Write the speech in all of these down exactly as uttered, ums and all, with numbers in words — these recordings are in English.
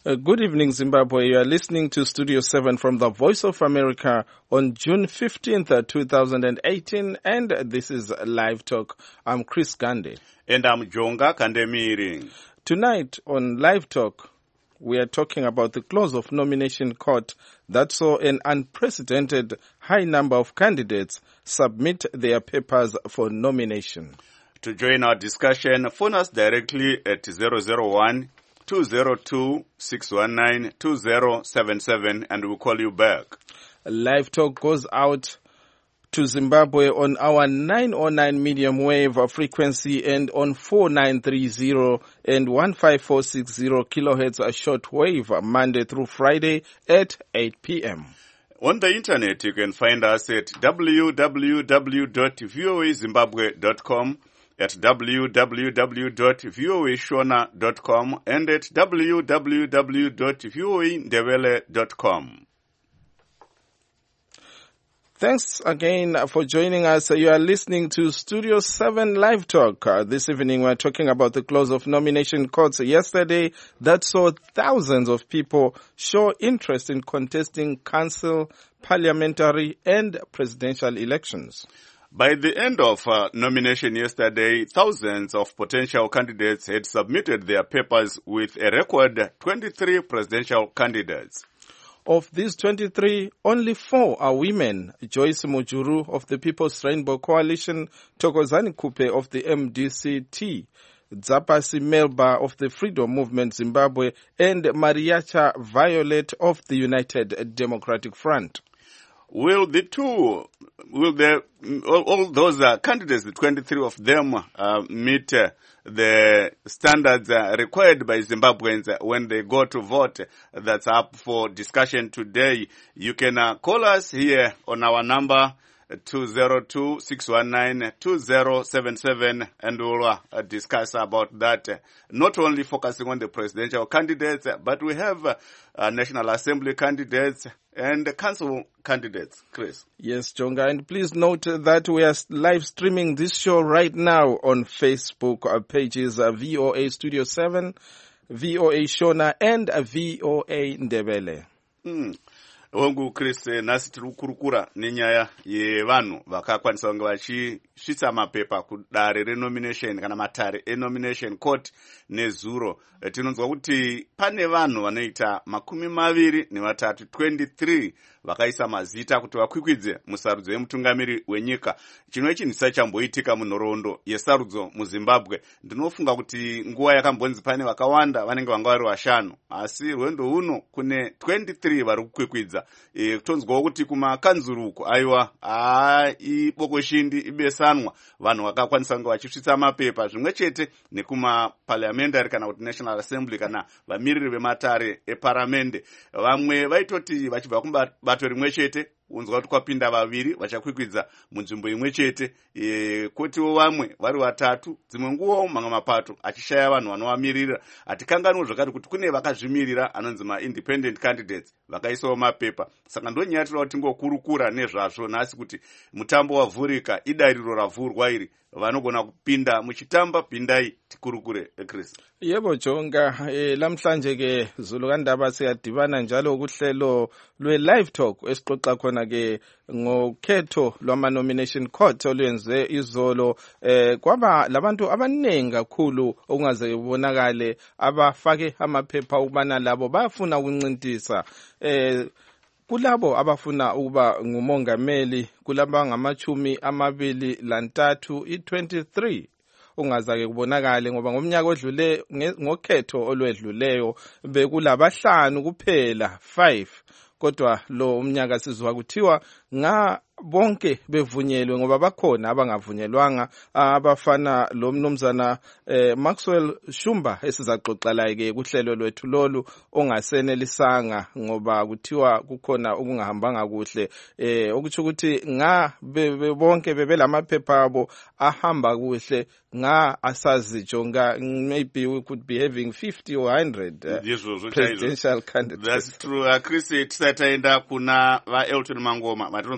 Uh, good evening, Zimbabwe. You are listening to Studio seven from the Voice of America on June fifteenth, two thousand eighteen, and this is Live Talk. I'm Chris Gande. And I'm Jonga Kandemiri. Tonight on Live Talk, we are talking about the close of nomination court that saw an unprecedented high number of candidates submit their papers for nomination. To join our discussion, phone us directly at zero zero one, two zero two, six one nine, two zero seven seven and we'll call you back. Live Talk goes out to Zimbabwe on our nine oh nine medium wave frequency and on four nine three zero and one five four six zero kilohertz a short wave Monday through Friday at eight p.m. On the internet, you can find us at w w w dot voa zimbabwe dot com, at w w w dot voa shona dot com, and at w w w dot voa ndebele dot com. Thanks again for joining us. You are listening to Studio seven Live Talk. Uh, this evening we're talking about the close of nomination courts yesterday that saw thousands of people show interest in contesting council, parliamentary and presidential elections. By the end of uh, nomination yesterday, thousands of potential candidates had submitted their papers with a record twenty-three presidential candidates. Of these twenty-three, only four are women. Joyce Mujuru of the People's Rainbow Coalition, Thokozani Kupe of the M D C T, Dzapasi Melba of the Freedom Movement Zimbabwe, and Mariacha Violet of the United Democratic Front. Will the two, will the, all, all those uh, candidates, the twenty-three of them, uh, meet uh, the standards uh, required by Zimbabweans uh, when they go to vote? That's up for discussion today. You can uh, call us here on our number two zero two, six one nine, two zero seven seven and we'll uh, discuss about that. Uh, not only focusing on the presidential candidates, uh, but we have uh, uh, National Assembly candidates and council candidates. Chris. Yes, Jonga, and please note that we are live streaming this show right now on Facebook uh, pages uh, V O A Studio seven, V O A Shona, and uh, V O A Ndebele. Hmm. Wangu Chris, nasi tiri kukurukura nenyaya yevanhu vakakwanisa kunge vachisvitsa mapepa kudare renomination kana matare enomination court nezuro. Tinonzwa kuti pane vanhu vanoita makumi maviri nevatatu twenty-three vakaisa mazita kuti vakwikwidze musarudzo yemutungamiri wenyika. Chino ichi ndisati chamboitika munhoroondo yesarudzo muZimbabwe. Ndinofunga kuti nguva yakambonzi pane vakawanda vanenge vanga vari vashanu, asi rwendo uno kune twenty-three vari kukwikwidza. E, kutonzwawo kuti kumakanzuru uko aiwa aa iboko shindi ibesanwa vanhu vakakwanisa kunge vachisvitsa mapepa zvimwe chete nekuma parliamentary kana kuti National Assembly kana vamiriri vematare eparamende. Vamwe vaitoti vachibva kubato rimwe chete unzwa kuti kwapinda vaviri vachakwikwidza munzvimbo imwe chete, e, kotiwo vamwe vari vatatu, dzimwe nguvawo mamwe mapato achishaya vanhu vanovamirira. Hatikanganwo zvakati kuti kune vakazvimirira anonzi ma-independent candidates vakaisawo mapepa. Saka ndonyaya tinoda kuti tingokurukura nezvazvo nhasi kuti mutambo wavhurika, idariro ravhurwa iri, vanogona kupinda muchitamba, pindai tikurukure. Chris. Yebo Jonga, eh, lamhlanje ke Zulu kaNdaba siyadibana njalo kuhlelo lwe Live Talk esixoxa khona ke ngokhetho lwama nomination court olwenze izolo. Eh, kwaba labantu abanengi kakhulu okungaze kubonakale abafake amaphepha ukubana labo bayafuna ukuncintisa eh kulabo abafuna ukuba ngumongameli, kulaba ngamachumi amabili lantathu i twenty-three ungazake kubonakale ngoba ngomnyaka odlule ngokhetho olwedluleyo bekulabahlanu kuphela five, kodwa lo umnyaka sizwa kuthiwa nga bonke bevunyelwe ngoba bakhona abangavunyelwanga abafana lo mnumzana eh, Maxwell Shumba esizaxoxa la ke kuhlelo lwethu lolu ongasenelisanga ngoba kuthiwa kukhona okungahambanga kuhle, eh okuthi ukuthi nga bonke bebelamaphepha abo ahamba kuhle nga asazi Jonga, maybe we could be having fifty or one hundred uh, presidential candidates. That's true. Uh, Chris, tisataenda kuna va Elton Mangoma matinonzwa kuti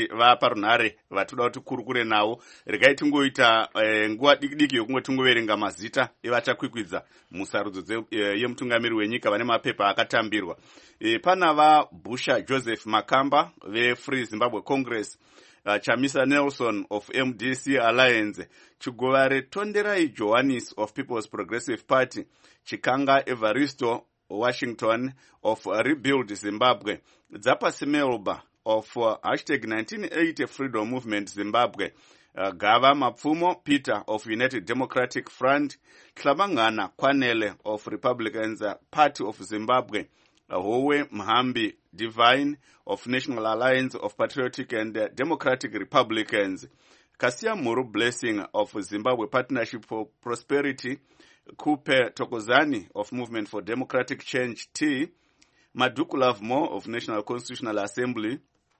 vashandi vaparunhare vatoda kuti kurukure navo. Regai tingoita e, nguva diki diki yokunge tingoverenga mazita evachakwikwidza musarudzo e, yemutungamiri wenyika vane mapepa akatambirwa. E, pana vaBusha Joseph Makamba veFree Zimbabwe Congress, uh, Chamisa Nelson of M D C Alliance, Chigovare Tonderai Johannes of People's Progressive Party, Chikanga Evaristo Washington of uh, Rebuild Zimbabwe, Zapa Simelba of uh, hashtag nineteen eighty Freedom Movement Zimbabwe, uh, Gava Mapfumo Peter of United Democratic Front, Tlabangana Kwanele of Republicans uh, Party of Zimbabwe, uh, Howe Mhambi Divine of National Alliance of Patriotic and uh, Democratic Republicans, Kasia Muru Blessing of Zimbabwe Partnership for Prosperity, Kupe Tokozani of Movement for Democratic Change T, Maduku Lavmo of National Constitutional Assembly,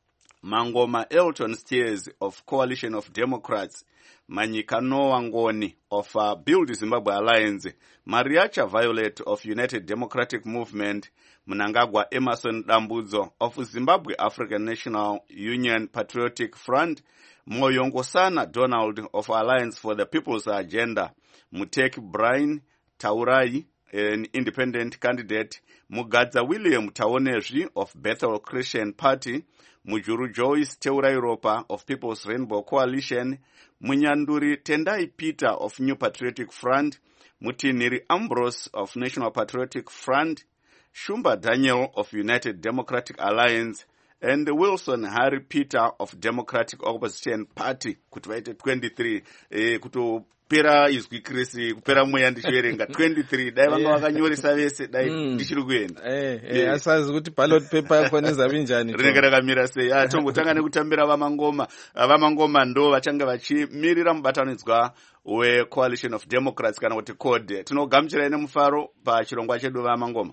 Mangoma Elton Steers of Coalition of Democrats, Manyika Noah Ngoni of uh, Build Zimbabwe Alliance, Mariacha Violet of United Democratic Movement, Mnangagwa Emerson Dambudzo of Zimbabwe African National Union Patriotic Front, Moyongosana Donald of Alliance for the People's Agenda, Muteki Brian Taurai, an independent candidate, Mugadza William Taonezvi of Bethel Christian Party, Mujuru Joyce Teurairopa of People's Rainbow Coalition, Munyanduri Tendai Peter of New Patriotic Front, Mutiniri Ambrose of National Patriotic Front, Shumba Daniel of United Democratic Alliance, and Wilson Harry Peter of Democratic Opposition Party. Kuti vaite twenty-three eh, kutopera izwi Krisi kupera mweya ndichiverenga twenty-three dai vanga vakanyoresa vese dai ndichiri kuenda eh eh asazi kuti ballot paper yakona izavi njani rinenge rakamira sei. Ah, tongotanga nekutambira vamangoma. Vamangoma ndo vachange vachimirira mubatanidzwa weCoalition of Democrats kana kuti C O D. Tinogamuchira ine mufaro pachirongwa chedu vamangoma.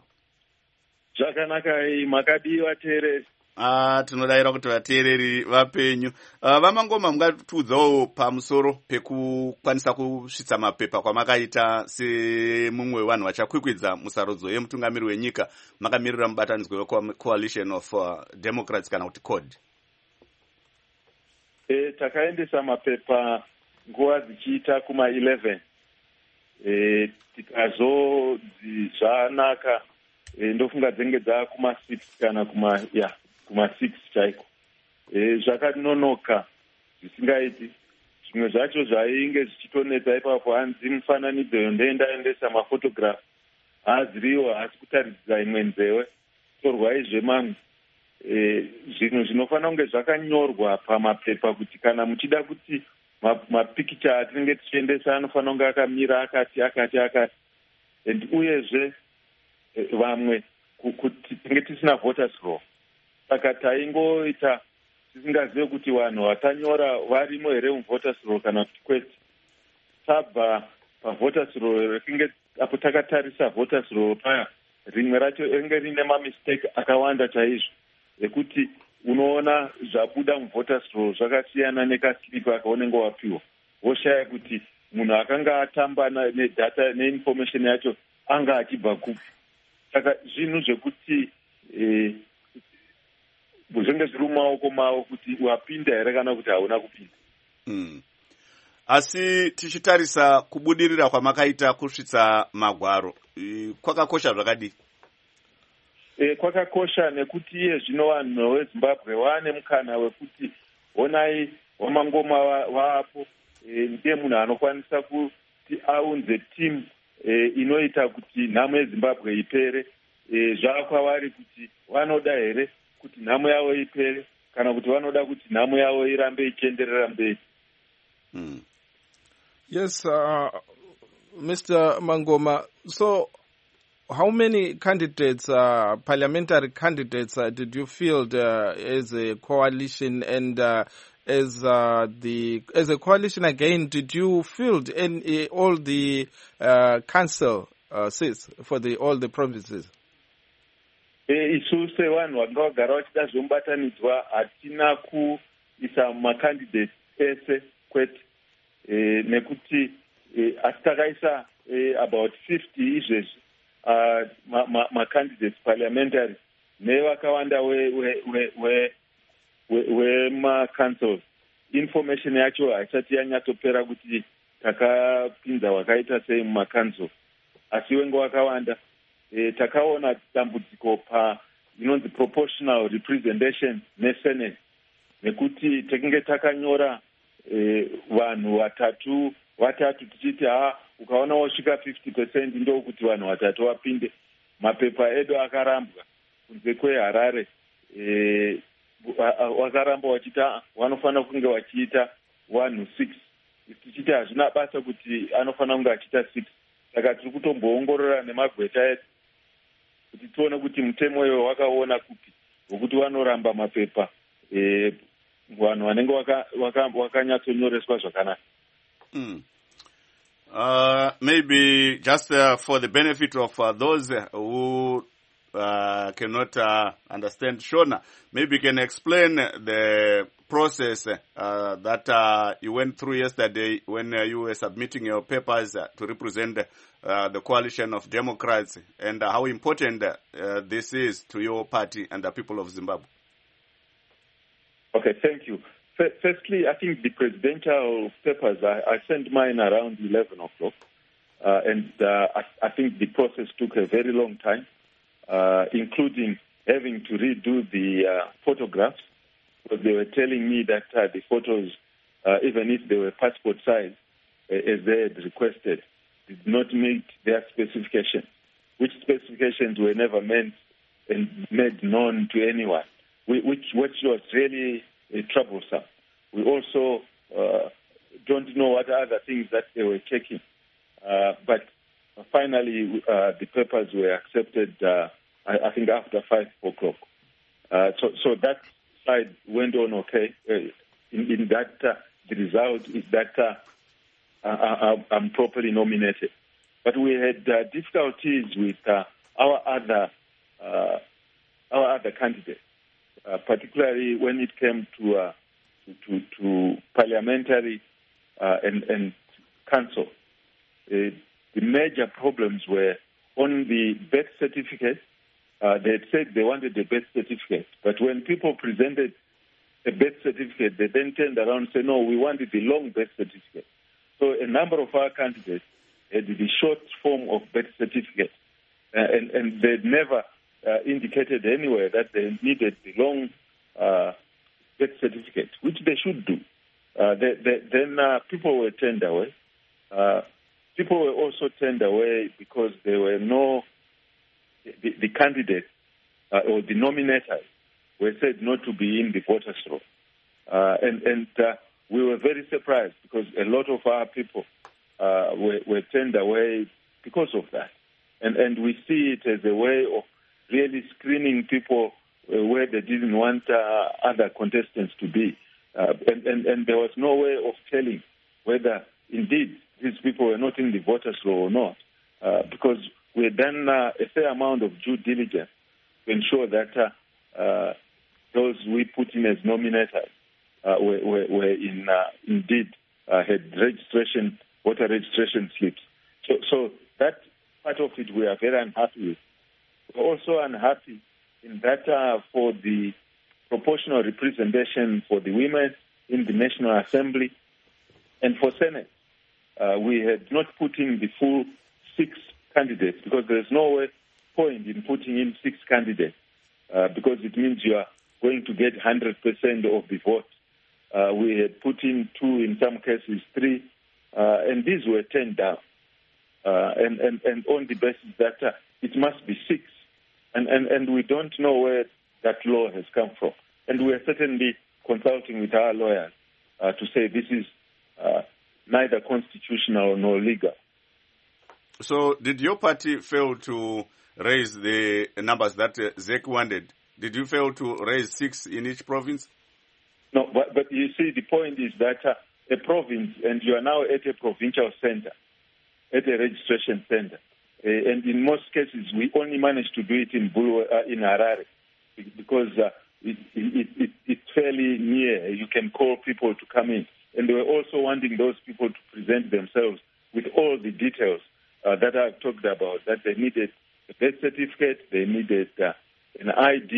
Zvakanaka makadiwa teereri. Ah, tinodayira kuti vateereri vapenyu. Uh, vamangoma mungatiudzawo pamusoro pekukwanisa kusvitsa mapepa kwamakaita semumwe wevanhu vachakwikwidza musarudzo yemutungamiri wenyika makamirira mubatanidzwa weCoalition of uh, Democrats kana kuti C O D. E, takaendesa mapepa nguva dzichiita kuma eleven. E, tikazodzi zvanaka e, ndofunga dzenge dzava kuma six kana kuma ya yeah. kuma six chaiko. E, zvakanonoka zvisingaiti. Zvimwe zvacho zvainge zvichitonetsa ipapo hanzi mufananidzo yondaendesa mafotograph haaziriwo asi kutaridza imwe nzewe torwaizve mamwe. E, zvinhu zvinofanira kunge zvakanyorwa pamapepa kuti kana muchida kuti mapikicha atinenge tichiendesa anofanira kunge akamira akati akati akati and uyezve vamwe kuti tinge tisina voters roll. Saka taingoita tisingazive kuti vanhu vatanyora varimo here muvoters roll kana kuti kwete. Tabva pavoters roll rekinge apo takatarisa voters roll paya rimwe racho ringe rine mamistake akawanda chaizvo ekuti unoona zvabuda muvoters roll zvakasiyana nekasilipa akaunenge wapiwa woshaya kuti munhu akanga atamba nedata neinformation yacho anga achibva kupi. Saka zvinhu zvekuti eh, zvenge zviri mumaoko mavo kuti wapinda here kana kuti hauna kupinda. Mm. Asi tichitarisa kubudirira kwamakaita kusvitsa magwaro e, kwakakosha zvakadii? E, kwakakosha nekuti iye zvino vanhu veZimbabwe vaane mukana wekuti honai Wamangoma vapo e, ndiye munhu anokwanisa kuti aunze timu e, inoita kuti nhamo yeZimbabwe ipere. E, zvava kwavari kuti vanoda here kuti nhamo yavo ipere kana kuti vanoda kuti nhamo yavo irambe ichienderera mberi. Hmm. Yes, uh, Mister Mangoma, so how many candidates, uh, parliamentary candidates, uh, did you field uh, as a coalition, and uh, as uh, the as a coalition again, did you field in uh, all the uh, council uh, seats for the all the provinces? Isu sevanhu vanga vagara vachida zvomubatanidzwa hatina kuisa macandidates ese kwete e, nekuti e, asi takaisa e, about fifty izvezvi uh, macandidates ma, ma parliamentary nevakawanda wemacancels information yacho haisati yanyatsopera kuti takapinza wakaita sei mumacancel, asi wengo wakawanda e, takaona dambudziko pa inonzi proportional representation nesenate, nekuti tekinge takanyora e, vanhu vatatu vatatu tichiti ha ukaona wasvika fifty percent ndokuti vanhu vatatu vapinde. Mapepa edu akarambwa kunze kweHarare e, wakaramba wachita wanofanira kunge wachiita one six, tichiti hazvina basa kuti anofanira kunge achiita six. Saka tiri kutomboongorora nemagweta edu kuti tione kuti mutemo iwo wakaona kupi wokuti vanoramba mapepa e, vanhu vanenge wakanyatsonyoreswa zvakanaka. Mm. Uh, maybe just uh, for the benefit of uh, those who uh, cannot uh, understand Shona, maybe you can explain the process uh, that uh, you went through yesterday when uh, you were submitting your papers uh, to represent uh, the coalition of Democrats, and uh, how important uh, this is to your party and the people of Zimbabwe. Okay, thank you. Firstly, I think the presidential papers, I, I sent mine around eleven o'clock, uh, and uh, I, I think the process took a very long time, uh, including having to redo the uh, photographs, because they were telling me that uh, the photos, uh, even if they were passport size, uh, as they had requested, did not meet their specifications, which specifications were never meant and made known to anyone, which, which was really uh, troublesome. We also uh, don't know what other things that they were checking. Uh, but finally, uh, the papers were accepted, uh, I, I think, after five o'clock. Uh, so, so that side went on okay. Uh, in, in that, uh, the result is that uh, I, I'm properly nominated. But we had uh, difficulties with uh, our other uh, our other candidates, uh, particularly when it came to uh, To, to, to parliamentary uh, and, and council. Uh, the major problems were on the birth certificate. Uh, they had said they wanted a birth certificate, but when people presented a birth certificate, they then turned around and said, no, we wanted the long birth certificate. So a number of our candidates had the short form of birth certificate, uh, and, and they never uh, indicated anywhere that they needed the long uh, birth certificate, which they should do. Uh, they, they, then uh, people were turned away. Uh, people were also turned away because there were no, the, the candidates uh, or the nominators were said not to be in the voters' roll. Uh, and and uh, we were very surprised because a lot of our people uh, were, were turned away because of that. And, and we see it as a way of really screening people where they didn't want uh, other contestants to be. Uh, and, and, and there was no way of telling whether indeed these people were not in the voters' roll or not, uh, because we had done uh, a fair amount of due diligence to ensure that uh, uh, those we put in as nominators uh, were, were, were in, uh, indeed uh, had registration, voter registration slips. So, so that part of it we are very unhappy with. We're also unhappy in that uh, for the proportional representation for the women in the National Assembly and for Senate. Uh, we had not put in the full six candidates because there's no way, point in putting in six candidates uh, because it means you are going to get one hundred percent of the vote. Uh, we had put in two, in some cases three, uh, and these were turned down. Uh, and, and, and on the basis that uh, it must be six. And, and, and we don't know where that law has come from. And we are certainly consulting with our lawyers uh, to say this is uh, neither constitutional nor legal. So did your party fail to raise the numbers that uh, Z E C wanted? Did you fail to raise six in each province? No, but, but you see, the point is that uh, a province, and you are now at a provincial center, at a registration center. Uh, and in most cases, we only managed to do it in Bulu, uh, in Harare, because uh, it, it, it, it's fairly near. You can call people to come in. And they were also wanting those people to present themselves with all the details uh, that I've talked about, that they needed a birth certificate, they needed uh, an I D,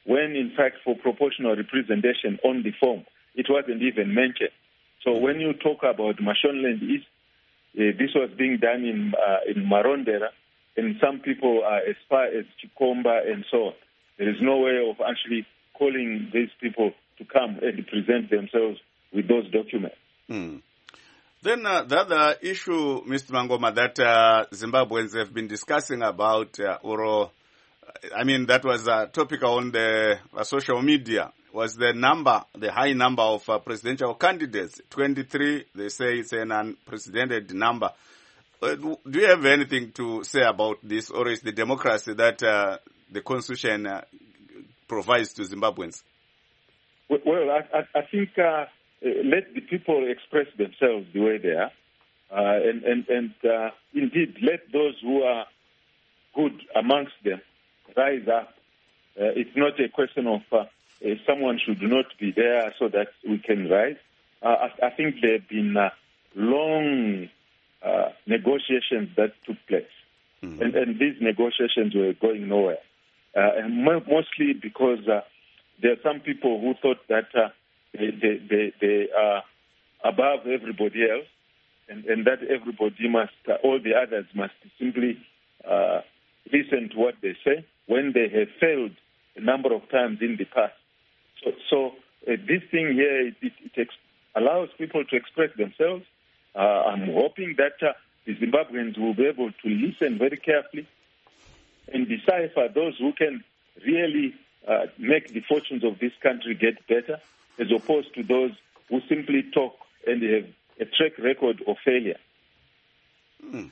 when in fact for proportional representation on the form, it wasn't even mentioned. So when you talk about Mashonaland East, uh, this was being done in uh, in Marondera, and some people are as far as Chikomba and so on. There is no way of actually calling these people to come and present themselves with those documents. Mm. Then uh, the other issue, Mister Mangoma, that uh, Zimbabweans have been discussing about, uh, or I mean, that was a topic on the uh, social media, was the number, the high number of uh, presidential candidates. twenty-three, they say it's an unprecedented number. Uh, do you have anything to say about this, or is the democracy that uh, the constitution uh, provides to Zimbabweans? Well, I, I think uh, let the people express themselves the way they are, uh, and and, and uh, indeed let those who are good amongst them rise up. Uh, it's not a question of uh, uh, someone should not be there so that we can rise. Uh, I, I think there have been uh, long uh, negotiations that took place, mm-hmm. and, and these negotiations were going nowhere, uh, and mo- mostly because uh, there are some people who thought that uh, they, they, they, they are above everybody else, and, and that everybody must, uh, all the others must simply uh, listen to what they say when they have failed a number of times in the past. So, so uh, this thing here, it, it, it ex- allows people to express themselves. Uh, I'm hoping that uh, the Zimbabweans will be able to listen very carefully and decipher those who can really uh, make the fortunes of this country get better, as opposed to those who simply talk and have a track record of failure. Mm.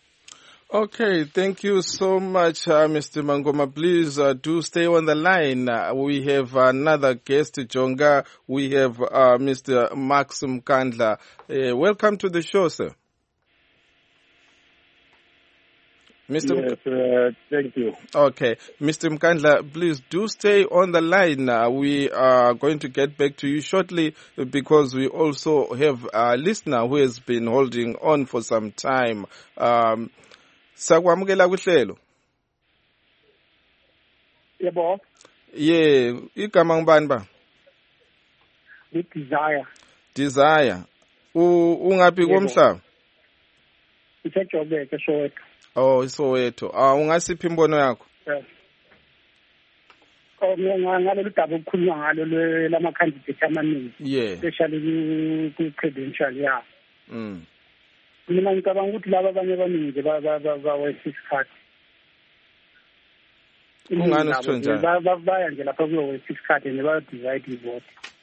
Okay, thank you so much, uh, Mister Mangoma. Please uh, do stay on the line. Uh, we have another guest, Jonga. We have uh, Mister Max Mkandla. Uh, welcome to the show, sir. Mister Yes, uh, thank you. Okay. Mister Mkandla, please do stay on the line. Uh, we are going to get back to you shortly because we also have a listener who has been holding on for some time. Um, Sakwamukela kuhlelo. Yebo. Yeah, igama ngubani ba? Desire. Desire. U ungapi komhlaba? Isejobeke Soweto. Oh, Soweto. Ah, ungasiphi imbono yakho? Yes. Oh, mina ngalolu daba ukukhuluma ngalo lama candidate amaningi. Yeah. Especially ku credential ya. Mm. Mina ngicabanga ukuthi laba abanye abaningi ba ba ba wesikhathi. Ungani usithonjana? Ba ba baya nje lapha kuyo wesikhathi ne ba divide ivote.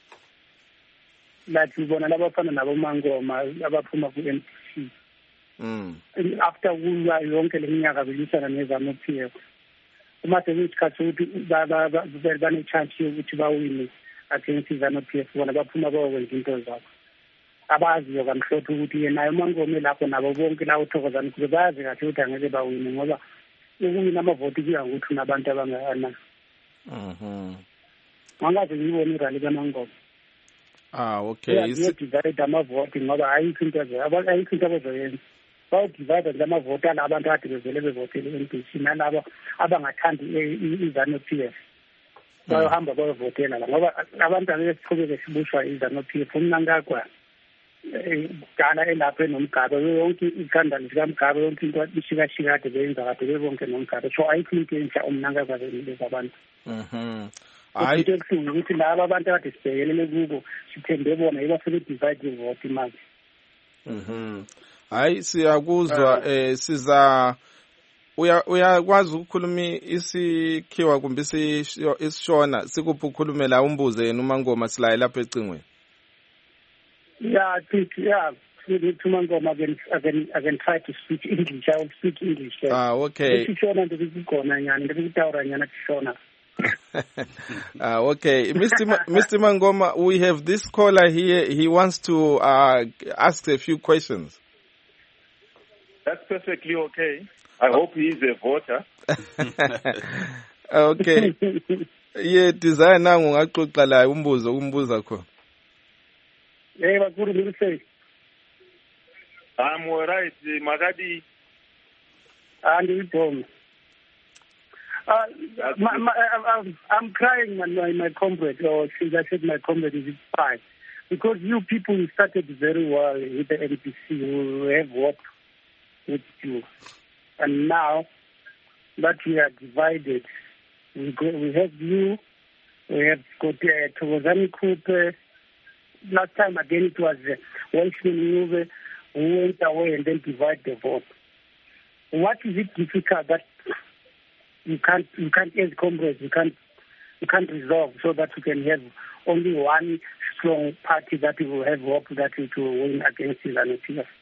Lathi ubona labafana nabo Mangoma abaphuma ku M P C. Mm. After kulwa yonke leminyaka belisana nezama P F. Uma seyisikhathi ukuthi ba ba bane chance ukuthi bawine against izama P F bona baphuma bawenza into zabo. Abaziyo kamhlophe ukuthi yena uMangoma lapho nabo bonke la uthokozana ukuthi bayazi kahle ukuthi angeke bawine ngoba ukuwina amavoti kuya ngokuthi nabantu abangana. Mhm. Angaze ngibone irally kaMangoma. Ah, okay. Is it divide amavoti ngoba ayikho into abayi ayikho into abazoyenza. Bawu divide lamavoti alabantu ade bezele bevotele M P C nalabo abangathandi izano P F. Bayahamba bayovotela la ngoba abantu abesiqhubeke sibushwa izano P F umna ngakwa. Dala elapha enomgaba yonke iskandali sikaMgabe yonke into ishikashika kade beyenza kade bebonke nomgaba so ayikho into entsha umnanga kwazele abantu. Mhm. Hayi ukuthi ukuthi laba abantu kade sibhekelele kubo sithembe bona ibafike divide ivote manje. Mhm. Hayi siyakuzwa eh siza uya uyakwazi ukukhuluma isikhiwa kumbe isishona sikuphi ukukhulumela umbuze yena uMangoma silaye lapha ecingweni. Yeah, I think, yeah, to Mangoma, I can, I can, I can try to speak English. I will speak English. Yes. Ah, okay. ah, okay. Mister Ma- Mister Mangoma, we have this caller here. He wants to uh, ask a few questions. That's perfectly okay. I hope he is a voter. Okay. Yeah, desire nangu ngaxoxa la umbuzo umbuza khona. Hey, what do you say? I'm all right, Magadi. And you told me. Uh, my, my, I'm, I'm crying, my, my, my comrade, or since I said my comrade, is it fine? Because you people started very well with the N P C, who have hope with you. And now that we are divided, we, go, we have you, we have got uh, Thokozani Kupe. Last time again it was uh, Welshman Nuve who went away and then divide the vote. What is it difficult that you can't, you can't, as comrades, you can't, you can't resolve so that we can have only one strong party that will have hope that it will win against ZANU-P F?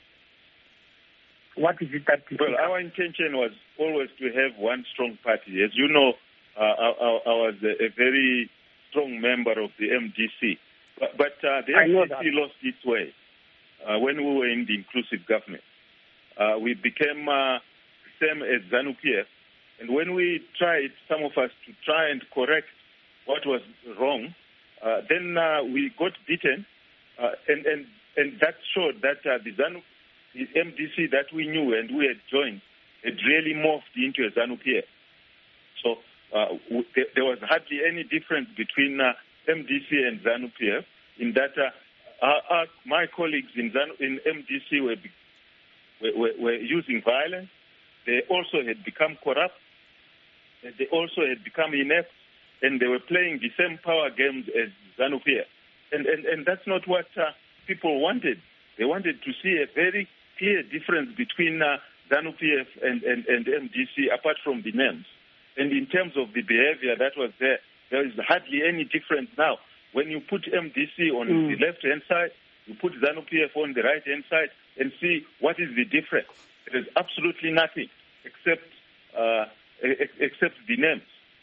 What is it that? Well, our intention was always to have one strong party. As you know, uh, I, I, I was a, a very strong member of the M D C, but, but uh, the M D C lost its way uh, when we were in the inclusive government. Uh, we became uh, same as ZANU-P F. And when we tried, some of us, to try and correct what was wrong, uh, then uh, we got beaten, uh, and, and, and that showed that uh, the, ZANU, the M D C that we knew and we had joined had really morphed into a ZANU-P F. So uh, w- there, there was hardly any difference between uh, M D C and ZANU-P F in that uh, our, our, my colleagues in, ZANU, in M D C were, were, were, were using violence. They also had become corrupt. They also had become inept, and they were playing the same power games as ZANU-P F. And, and, and that's not what uh, people wanted. They wanted to see a very clear difference between uh, ZANU-P F and, and, and M D C, apart from the names. And in terms of the behavior that was there, there is hardly any difference now. When you put M D C on mm. the left-hand side, you put ZANU-P F on the right-hand side, and see what is the difference. There is absolutely nothing except uh, except the names.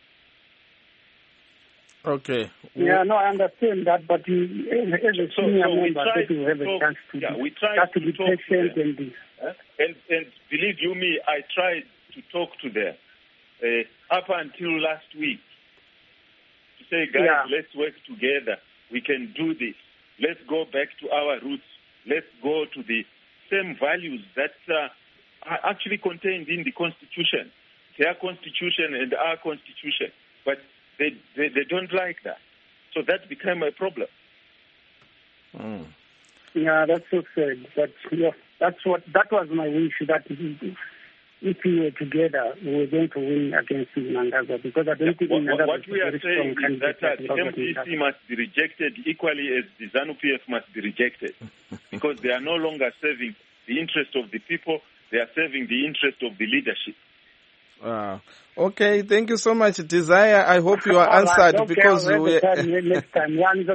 Okay. Yeah, no, I understand that, but you, as a so, senior so member, that you have talk, a chance to, yeah, be, we tried have to, to be patient and this. Huh? And, and believe you me, I tried to talk to them uh, up until last week to say, guys, yeah. let's work together. We can do this. Let's go back to our roots. Let's go to the same values that uh, are actually contained in the Constitution, their Constitution and our Constitution. But they, they, they don't like that. So that became a problem. Mm. Yeah, that's so sad. But yeah, that's what that was my wish, that if we were together, we were going to win against Mnangagwa, because I don't think what, Mnangagwa what we are saying is that uh, the M D C must be rejected equally as the ZANU-P F must be rejected, because they are no longer serving the interest of the people, they are serving the interest of the leadership. Wow. Okay, thank you so much, Desire. I hope you are answered, right, okay, because we next time.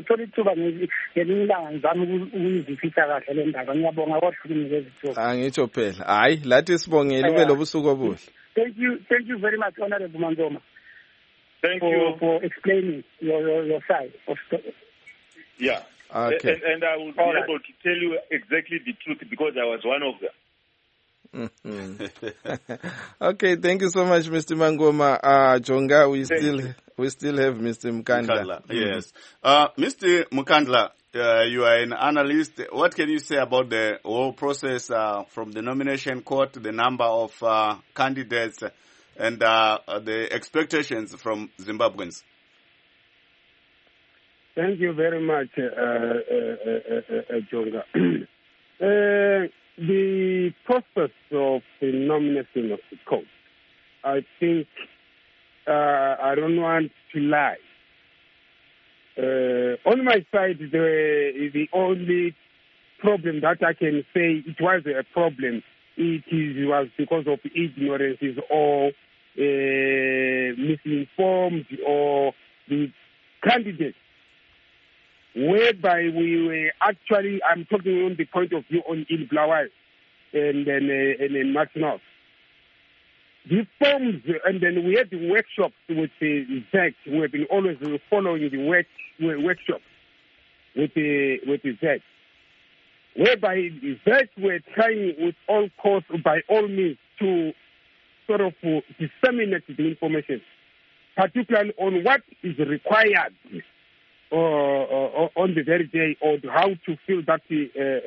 angitsho phela hayi lathi sibongele ube lobusuku obuhle. Thank you, thank you very much, Honorable Mangoma. Thank for, you for explaining your your, your side of story. Yeah. Okay. And, and I will be All able right. to tell you exactly the truth, because I was one of them. Mm-hmm. Okay, thank you so much, Mister Mangoma. Uh, Jonga, we thank still you. we still have Mister Mkandla. Mkandla. Yes, uh, Mister Mkandla, uh, you are an analyst. What can you say about the whole process uh, from the nomination court, the number of uh, candidates, and uh, the expectations from Zimbabweans? Thank you very much, uh, uh, uh, uh, Jonga. uh, The process of the nomination of the coach, I think, uh, I don't want to lie. Uh, on my side, the, the only problem that I can say it was a problem, it is, was because of ignorance or uh, misinformed or the candidates, whereby we were actually, I'm talking on the point of view on Il Blawai and then uh, and in Martinov. The forms, and then we had the workshops with the Z E C. We have been always following the work, workshops with the with the Z E C, whereby the Z E C were trying with all costs, by all means, to sort of disseminate the information, particularly on what is required Uh, uh, on the very day, or how to fill that uh, uh, uh, uh, uh, uh, form.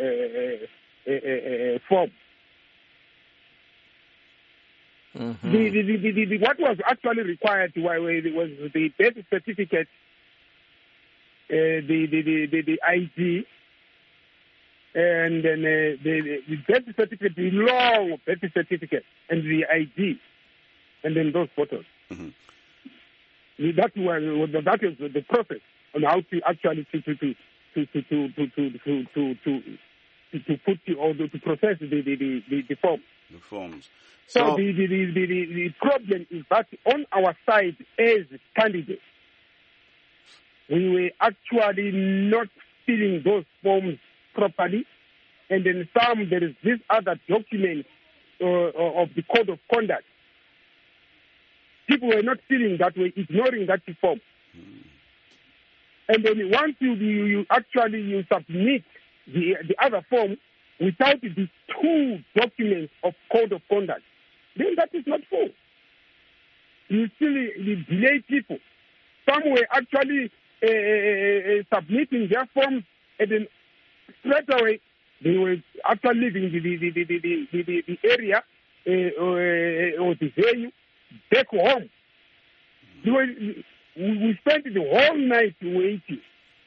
Mm-hmm. The, the, the, the, the, what was actually required was the birth certificate, uh, the, the, the, the, the I D, and then uh, the, the birth certificate, the long birth certificate, and the I D, and then those photos. Mm-hmm. That was that is the process on how to actually to to to to to to to to to, to, to put or to process the the the, the, the form. The forms. So, so the, the, the, the, the problem is that on our side as candidates, we were actually not filling those forms properly, and then some there is this other document uh, of the code of conduct. People were not feeling that way, ignoring that form. Mm. And then once you, you, you actually you submit the, the other form without the two documents of code of conduct, then that is not full. You still you delay people. Some were actually uh, uh, submitting their forms, and then straight away they were actually leaving the, the, the, the, the, the, the area uh, or, or the venue back home. We, we spent the whole night waiting,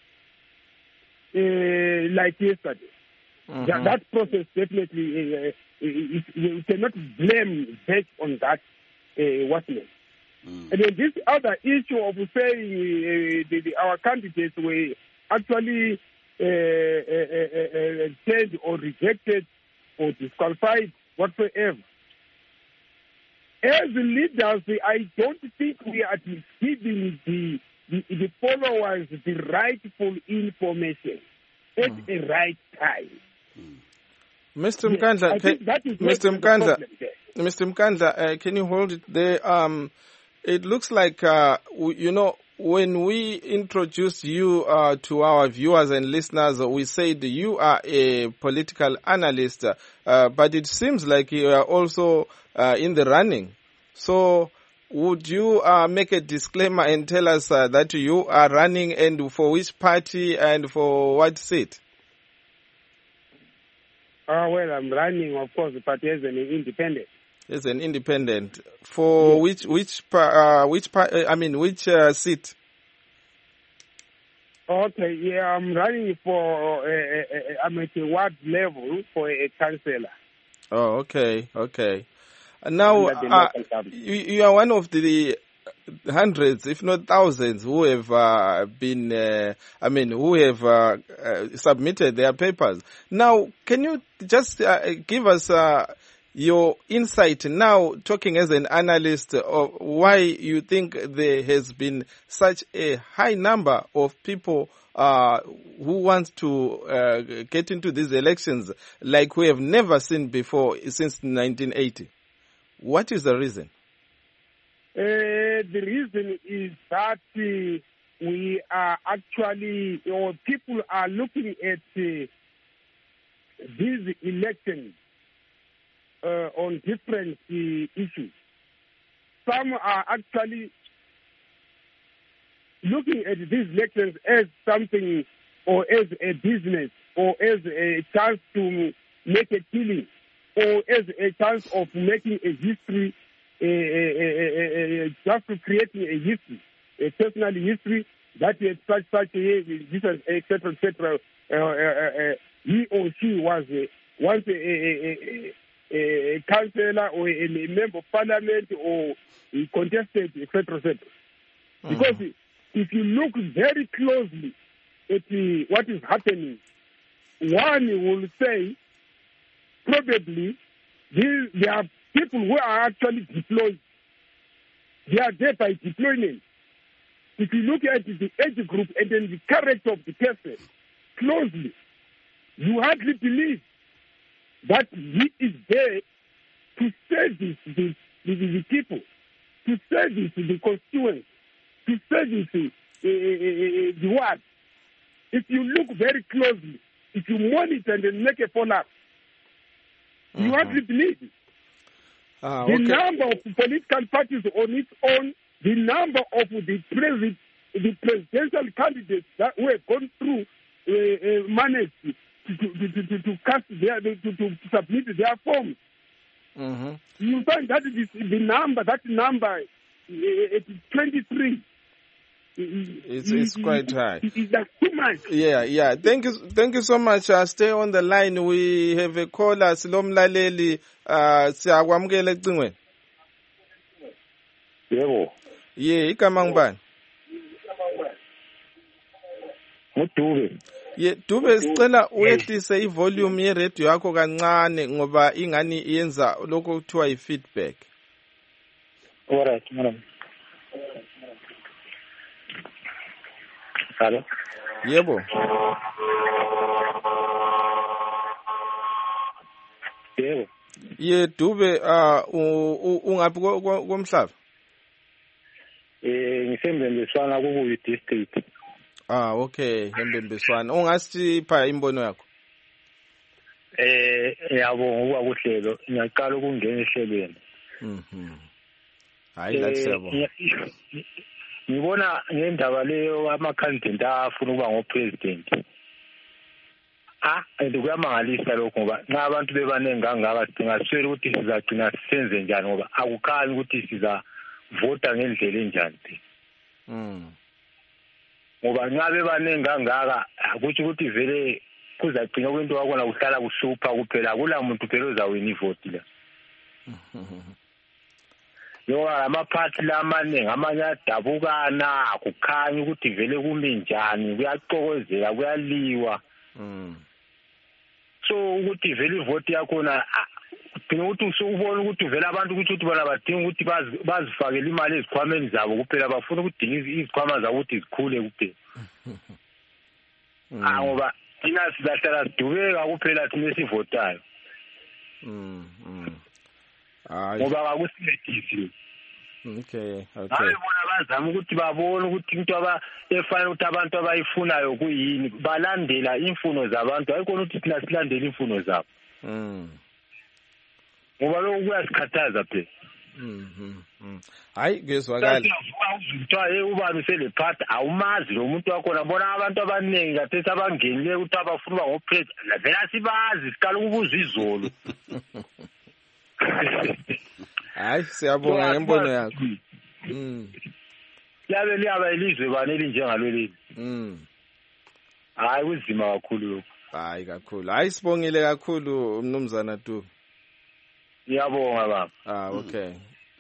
uh, like yesterday. Mm-hmm. That, that process definitely, uh, it, it, we cannot blame back on that uh, workman. Mm. And then this other issue of saying uh, the, the, our candidates were actually uh, uh, uh, uh, changed or rejected or disqualified whatsoever. As leaders, I don't think we are giving the, the, the followers the rightful information at mm. the right time. Mm. Mister Yes, Mkandla, can, Mister Mkandla, Mister Mkandla, uh, can you hold it there? Um, it looks like, uh, we, you know, when we introduced you uh, to our viewers and listeners, we said you are a political analyst, uh, but it seems like you are also uh, in the running. So would you uh, make a disclaimer and tell us uh, that you are running and for which party and for what seat? Uh, well, I'm running, of course, but as an independent. As an independent. For yes. which, which, uh, which, I mean, which uh, seat? Okay, yeah, I'm running for, uh, uh, I'm at a ward level for a councillor. Oh, okay, okay. Now, uh, you, you are one of the hundreds, if not thousands, who have uh, been, uh, I mean, who have uh, uh, submitted their papers. Now, can you just uh, give us uh, your insight now, talking as an analyst, of why you think there has been such a high number of people uh, who want to uh, get into these elections like we have never seen before since nineteen eighty? What is the reason? Uh, the reason is that uh, we are actually, or people are looking at uh, these elections uh, on different uh, issues. Some are actually looking at these elections as something, or as a business, or as a chance to make a killing, or as a chance of making a history, uh, uh, uh, uh, just to creating a history, a personal history that is such, such a, et cetera, et cetera. Uh, uh, uh, he or she was uh, once a, a, a, a councillor or a, a member of parliament or a contested, et cetera, et cetera. Mm-hmm. Because if you look very closely at uh, what is happening, one will say, probably these, there are people who are actually deployed. They are there by deployment. If you look at the age group and then the character of the person closely, you hardly believe that he is there to service the, the, the people, to service the constituents, to service the, uh, the world. If you look very closely, if you monitor and then make a follow-up, you uh-huh. hardly believe it. Uh, the okay. number of political parties on its own, the number of the, president, the presidential candidates that were gone through, uh, uh, managed to, to, to, to, to cast their, to, to submit their forms. Mm-hmm. You find that this, the number, that number, uh, twenty-three. It's, it's quite high. It's like too much. Yeah, yeah. Thank you, thank you so much. Uh, stay on the line. We have a caller. Silomlaleli. Uh, siyakwamukela ecingweni. Yebo. Yeah, igama ngubani? Udube. Yeah, Dube sicela uyehlise ivolume ye radio yakho kancane ngoba ingani iyenza lokho kuthiwa i feedback. Alright, madam. Hello. Yebo. Yebo. Ye Dube uh ungaphi komhlaba? Eh ngisembenziswana kubuyi district. Ah okay, embembeswana. Ungasipha imbono yakho? Eh yabonga ukuba kuhlelo, ngiyaqala ukungena ehlelweni. Mhm. Hayi lathi siyabonga. Ngibona ngendaba leyo ama-candidate afuna ukuba ngo-president. Ah, and kuyamangalisa lokho ngoba nxa abantu bebaningi kangaka singaswela ukuthi sizagcina sisenze njani ngoba akukhanyi ukuthi sizavota ngendlela enjani. Mm. Ngoba nxa bebaningi kangaka akuthi ukuthi vele kuzagcina kwento wakona kuhlala kuhlupha kuphela akula muntu phela ozawina ivoti la. Yoba amaphathi lamaningi amanye adabukana akukhanya ukuthi vele kumi njani kuyacokozela kuyaliwa. Mm. So ukuthi vele ivoti yakhona udinga ukuthi usubona ukuthi vele abantu ukuthi ukuthi bona badinga ukuthi bazifakele imali ezikhwameni zabo kuphela bafuna ukudinga izikhwama zabo ukuthi zikhule kuphela. Ah ngoba thina sizahlala sidubeka kuphela thina esivotayo. Mm. Mm. Hayi. Ngoba akusincedisi. Okay, okay. Hayi bona bazama ukuthi babone ukuthi into aba efana ukuthi abantu abayifunayo kuyini balandela imfuno zabantu ayikho ukuthi thina silandele imfuno zabo. Mm. Ngoba lokho kuyasikhathaza phela. Mhm. Hayi ngezwakala. Kuthiwa hey ubani uselephatha awumazi lo muntu wakhona bona abantu abaningi kathesi abangenile ukuthi abafuna uba ngopresident vele sibazi siqala ukubuza izolo. Hayi siyabonga ngembono yakho. Mm. Yabe liyaba ilizwe bani elinjengaleli. Mm. Hayi uzima kakhulu lokho. Hayi kakhulu. Hayi sibongile kakhulu umnumzana tu. Ngiyabonga baba. Ah okay.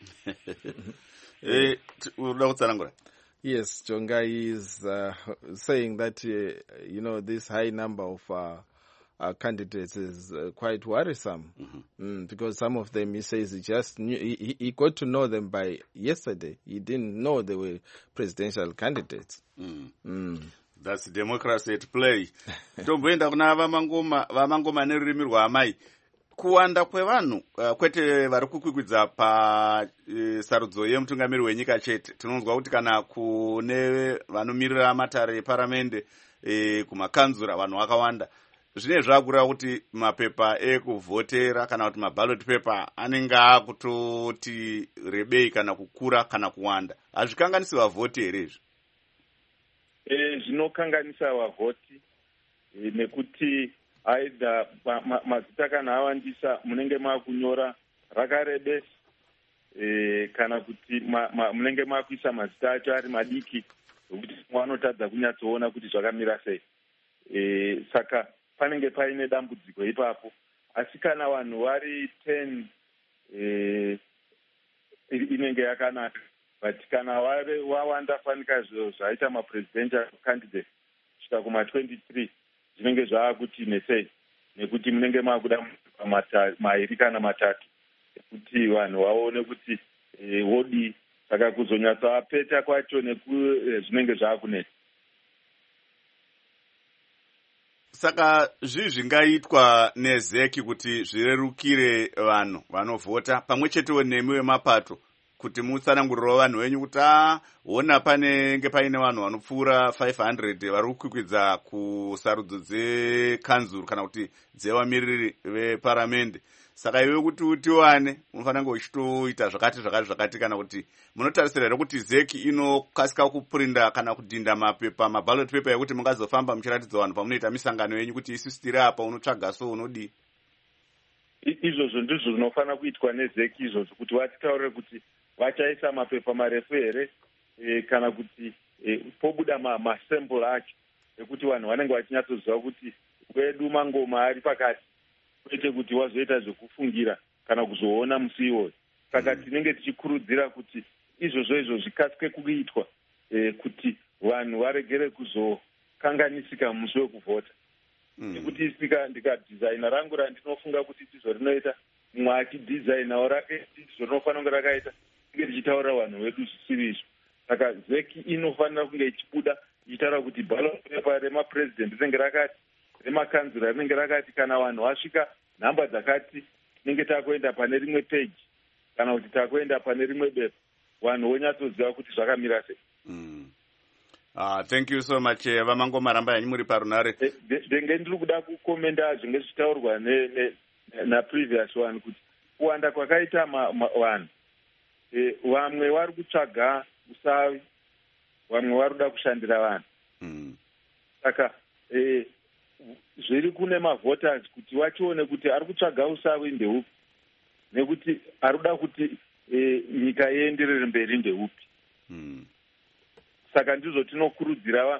Eh ulokutsana ngora. Yes, Jonga is uh, saying that uh, you know this high number of uh, uh, candidates is uh, quite worrisome. Mm-hmm. mm, because some of them he says he just knew, he, he got to know them by yesterday. He didn't know they were presidential candidates. Mm. Mm. That's democracy at play. Tomboenda kuna vamangoma vamangoma nerurimi rwaamai kuwanda kwevanhu uh, kwete vari kukwikwidza pa uh, sarudzo yemutungamiri wenyika chete. Tinonzwa kuti kana kune vanomirira matare eparamende uh, kumakanzura vanhu vakawanda. Zvine zvakureva kuti mapepa ekuvhotera kana kuti maballot paper anenge akutoti rebei kana kukura kana kuwanda. Hazvikanganisi vavhoti here izvi? Eh, zvinokanganisa vavhoti eh, nekuti aidha mazita kana awandisa munenge makunyora rakarebesa eh, kana kuti ma, ma, munenge makuisa mazita acho ari madiki nokuti wanotadza kunyatsoona kuti zvakamira sei. Eh, saka panenge paine dambudziko ipapo, asi kana vanhu vari ten eh, inenge yakanaka. But kana wawanda fanika zvaita mapresidential candidate kusvika kuma twenty-three zvinenge zvaakuti nesei, nekuti munenge maakuda mairi kana matatu ekuti vanhu vaone kuti e, wodi, saka kuzonyatsapeta kwacho zvinenge zvaakunetsa. Saka zvii zvingaitwa nezeki kuti zvirerukire vanhu vanovhota pamwe chetewo nemi wemapato kuti mutsanangurirawo vanhu venyu kuti aona panenge paine vanhu vanopfuura five hundred vari kukwikwidza kusarudzo dzekanzuru kana kuti dzevamiriri veparamende. Saka iwe kuti utiwane unofanira kunge uchitoita zvakati zvakati zvakati, kana kuti munotarisira here kuti zeki inokasika kupurinda kana kudhinda mapepa maballot paper ekuti mungazofamba muchiratidza vanhu pamunoita misangano yenyu kuti isusu tiri apa, unotsvaga so unodii? izvozvo ndizvo zvinofanira kuitwa nezeki izvozvo, kuti vatitaurire kuti vachaisa mapepa marefu here e, kana kuti e, pobuda masemburi ma acho ekuti vanhu vanenge vachinyatsoziva kuti kwedu Mangoma ari pakati, kwete kuti wazoita zvekufungira kana kuzoona musi iwoyo. Saka mm. tinenge tichikurudzira kuti izvozvo izvo zvikasike kuitwa e, kuti vanhu varegere kuzokanganisika musi wekuvhota. Mm. nekuti sika ndikadhizaina rangu randinofunga kuti ndizvo rinoita, mumwe achidhizainawo rake ndizvo rinofanira kunge rakaita, tinge tichitaurira vanhu vedu zvisiri izvo. Saka zeki inofanira kunge ichibuda ichitaura kuti ballot paper remapresident rinenge rakati, remakanzura rinenge rakati, kana vanhu vasvika nhamba dzakati tinenge takuenda pane rimwe page kana kuti takuenda pane rimwe bepa, vanhu vonyatsoziva kuti zvakamira sei. mm. Uh, thank you so much. Uh, Vamangoma ramba yanyu muri parunare. Ndenge ndiri kuda kukomenda zvinge zvichitaurwa ne, ne, na previous one kuti kuwanda kwakaita vanhu e, vamwe vari kutsvaga usavi, vamwe vari kuda kushandira vanhu. mm. Saka e, zviri kune mavhoters kuti vachione kuti ari kutsvaga usavi ndeupi, nekuti ari kuda kuti e, nyika ienderere mberi ndeupi. mm. Saka ndizvo tinokurudzira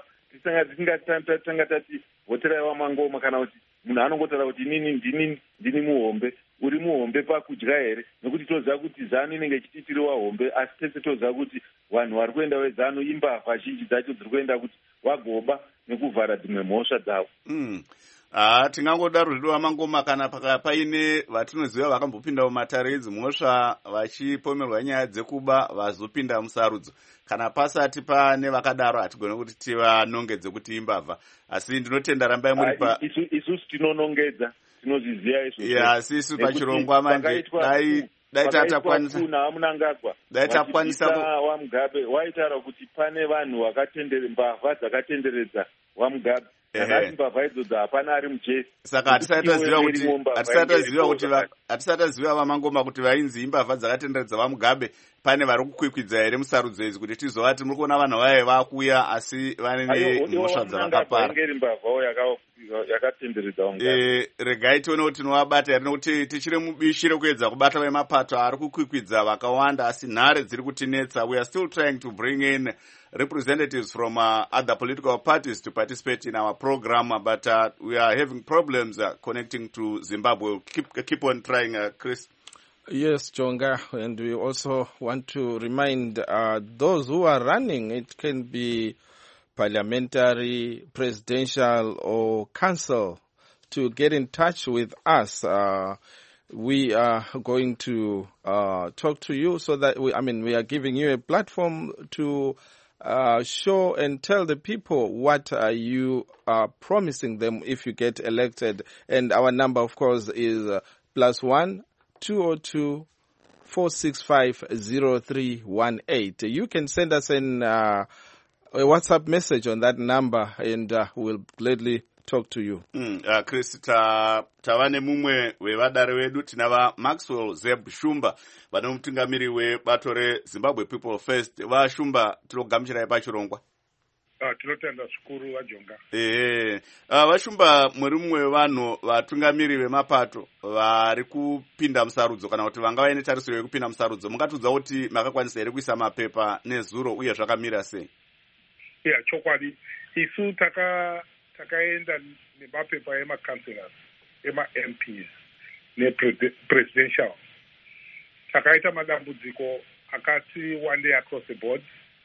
tisanga tati voterai Vamangoma, kana kuti munhu anongotaura kuti inini ndini ndini muhombe, uri muhombe pakudya here, nekuti toziva kuti zanu inenge ichiti tiri wahombe, asi tese toziva kuti vanhu vari kuenda wezanu imbavha zhinji dzacho dziri kuenda kuti vagoba nekuvhara dzimwe mhosva dzavo. mm. Ah, tingangodaro zvedu Vamangoma kana paine vatinoziva vakambopinda mumatare edzi mhosva vachipomerwa nyaya dzekuba vazopinda musarudzo, kana pasati pane vakadaro hatigone kuti tivanongedze kuti imbavha, asi ndinotenda rambai muri pa isusu tinonongedza, tinozviziva izvo. asi isu pachirongwa manje dai dai tatakwanisa Munangagwa dai takwanisa waMugabe waitaura kuti pane vanhu vakatenderedza mbavha dzakatenderedza waMugabe, kana mbavha idzodzo hapana ari muchesi. Saka hatisataziva kuti hatisataziva kuti hatisataziva Vamangoma kuti vainzi imbavha dzakatenderedza vaMugabe pane vari kukwikwidza here musarudzo idzi, kuti tizovati muri kuona vanhu vaye vakuya asi vane mhosva dzavakapara. E, regai tione kuti tinovabata here, nekuti tichiri mubishi rekuedza kubata vemapato ari kukwikwidza vakawanda, asi nhare dziri kutinetsa. We are still trying to bring in representatives from uh, other political parties to participate in our program, but uh, we are having problems uh, connecting to Zimbabwe. We'll keep, keep on trying, uh, Chris. Yes, Jonga, and we also want to remind uh, those who are running, it can be parliamentary, presidential, or council, to get in touch with us. Uh, we are going to uh, talk to you so that, we, I mean, we are giving you a platform to uh, show and tell the people what uh, you are promising them if you get elected. And our number, of course, is uh, plus one, two oh two, four six five, oh three one eight. You can send us an, uh, a WhatsApp message on that number, and uh, we'll gladly talk to you. Mm, uh, Chris, ta tavane mumwe wevadare vedu tinava Maxwell Zeb Shumba, vane mutungamiri webato reZimbabwe People First. VaShumba, tinogamuchirai pachirongwa. Uh, tinotenda zvikuru vaJonga. Eh, uh, VaShumba muri mumwe wevanhu vatungamiri vemapato vari kupinda musarudzo, kana kuti vanga vaine tarisiro yekupinda musarudzo. Mungatudza kuti makakwanisa here kuisa mapepa nezuro uye zvakamira sei? Yeah, chokwadi. Isu taka takaenda nemapepa emakanselors, ema-M Ps nepresidential. Takaita madambudziko akati one day across the board.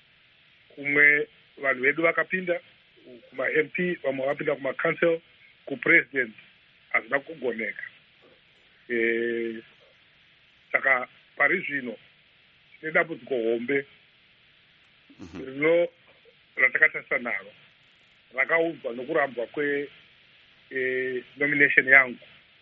Kumwe vanhu vedu vakapinda kuma-M P, vamwe vapinda kuma-council, kupresident hazina kugoneka. E, saka pari zvino tine dambudziko hombe rino ratakatarisana naro, rakaudzwa nokurambwa kwe e, nomination yangu.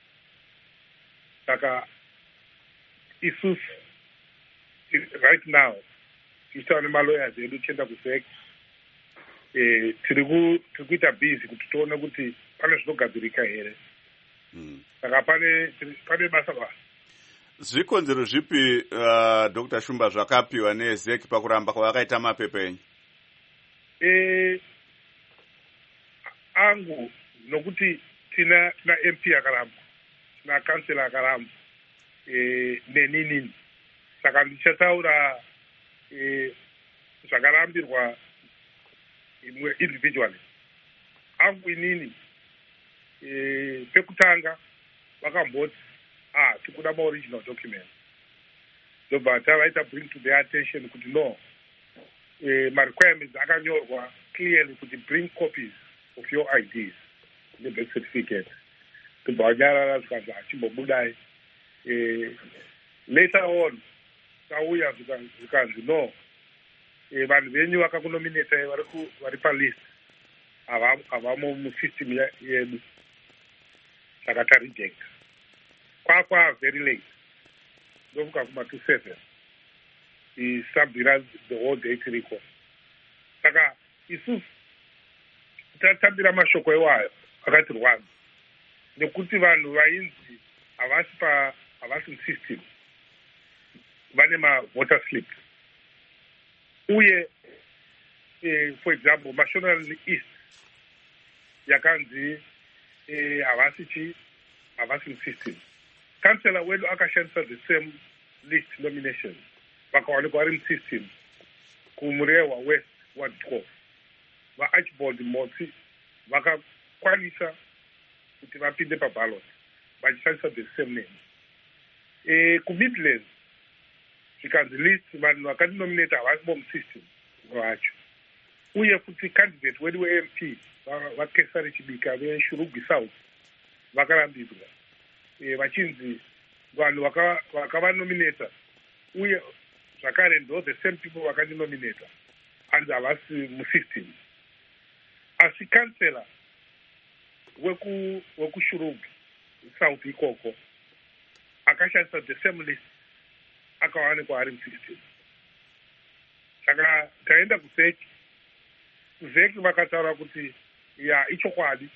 Saka isusu right now tichitaura nemalawyers edu tichienda kusek, e, tiri kuita busy kuti tione kuti pane zvinogadzirika here. Saka pane pane basa basa. Zvikonzero zvipi uh, Doctor Shumba zvakapiwa neZeki pakuramba kwavakaita mapepa enyu? E, angu nokuti tina tina M P akaramba nakansela akaramba e, neninini. Saka ndichataura e, zvakarambirwa imwe individually. Angu inini e, pekutanga vakamboti ah tikuda maoriginal documents. Ndobva tavaita bring to their attention kuti no eh, ma-requirements akanyorwa clearly kuti bring copies of your I Ds ne-birth certificate. Ndobva vanyarara zvikanzi hachimbobudai. Eh, later on tauya zvikanzi no eh, vanhu venyu vakakunominata vari palist havamo musystem yedu, saka tareject. Kwakwa very late. Ndovuka kuma two seven. Isabvira the whole day tiriko. Saka isusu tatambira mashoko ewayo akati rwadza. Nekuti vanhu vainzi havasi pa havasi musystem. Vane ma-voter slip. Uye eh, for example, Mashonaland East yakanzi eh, havasi chi havasi musystem. Councillor wedu akashandisa the same list nomination vakawanikwa vari musystem kumurewa west ward twelve. VaArchibald Motsi vakakwanisa kuti vapinde paballot vachishandisa the same name. E, kuMidlands zvikanzi list vanhu vakatinominata havasi bomusystem vacho. Uye kuti candidate wedu we-M P vaKesari Chibika veShurugwi South vakarambidzwa. E, vachinzi vanhu vakavanominata uye zvakare ndo the same people vakandinominata hanzi havasi musystem. Asi kansela weku wekuShurugwi South ikoko akashandisa the same list akawanikwa ari musystem. Saka taenda kuzeki kuzeki vakataura kuti ya ichokwadi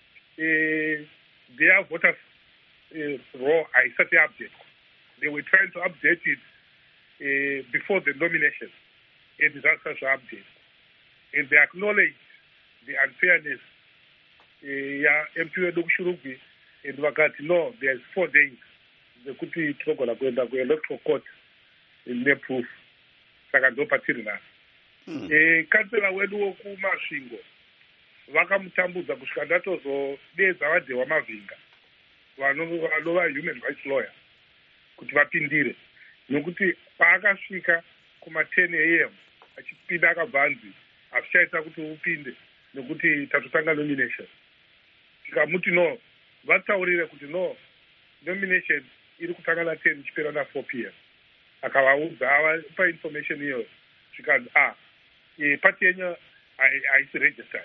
e, their voters Uh, raw haisati update. They were trying to update it uh, before the nomination, and that's such an update. And they acknowledged the unfairness. Yeah, M P wedu kuShurugwi, and vakati no, there's four days. Zekuti tinogona kuenda kuelectoral court ne proof. Saka ndopatiri naso. Eh, kansela wedu wokuMasvingo vakamutambudza kusvika ndatozodedza vadhewa Mavhinga vanova human rights lawyer kuti vapindire, nokuti paakasvika kuma ten a m achipinda akabvanzi hazvichaita kuti upinde nokuti tatotanga nomination. Tikamuti no, vataurire kuti no, nomination iri kutanga na ten ichipera na four p m akavaudza avapa information iyoyo zvikanzi ah e, pati yenyu haisi registered.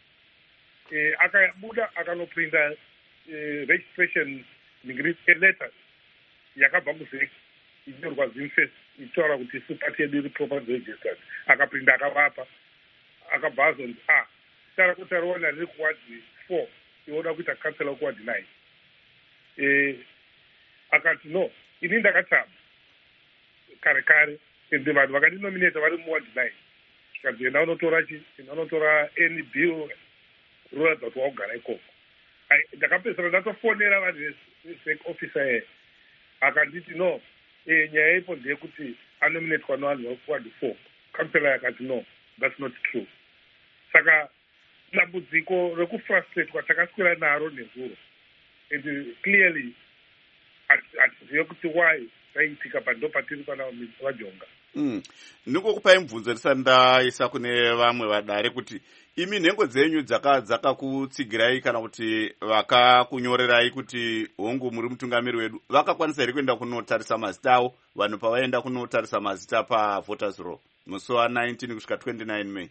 E, akabuda akanoprinda Uh, registration letter yakabva kuzeki inyorwa zimfesi ichitaura kuti isu pati yedu iri properly registered. Akaprinda akavapa akabva azonzi ah tara kuti ariona riri kuwadzi four ioda kuita kansela kuwadzi nine. Eh, akati no, ini ndakatama kare kare ende vanhu vakandinominata vari muwadzi nine. Zvikanzi enda unotora chi enda unotora any bill roradza kuti waugara ikoko. Ndakapedzisira ndatofonera vanhu vesec officer here akanditi no e, nyaya ipo ndeyekuti anominatwa nevanhu vakuward four. Kansela yakati no, that's not true. Saka dambudziko rekufrustrate kwatakaswera naro nezuro, and clearly hatizive kuti why zvaiitika pando patiri pana vajonga. Mm. Ndingokupai mubvunzo risati ndaisa kune vamwe vadare kuti imi nhengo dzenyu dzakakutsigirai kana kuti vakakunyorerai kuti hongu muri mutungamiri wedu vakakwanisa here kuenda kunotarisa mazita avo vanhu pavaenda kunotarisa mazita pavoters roll musi wa nineteen kusvika twenty-nine May?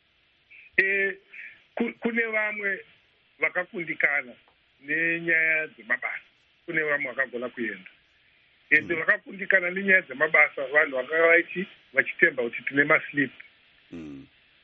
E, kune vamwe vakakundikana nenyaya dzemabasa, kune vamwe vakagona kuenda. Ende mm. vakakundikana nenyaya dzemabasa vanhu vakanga vaiti vachitemba kuti tine maslip. Mm.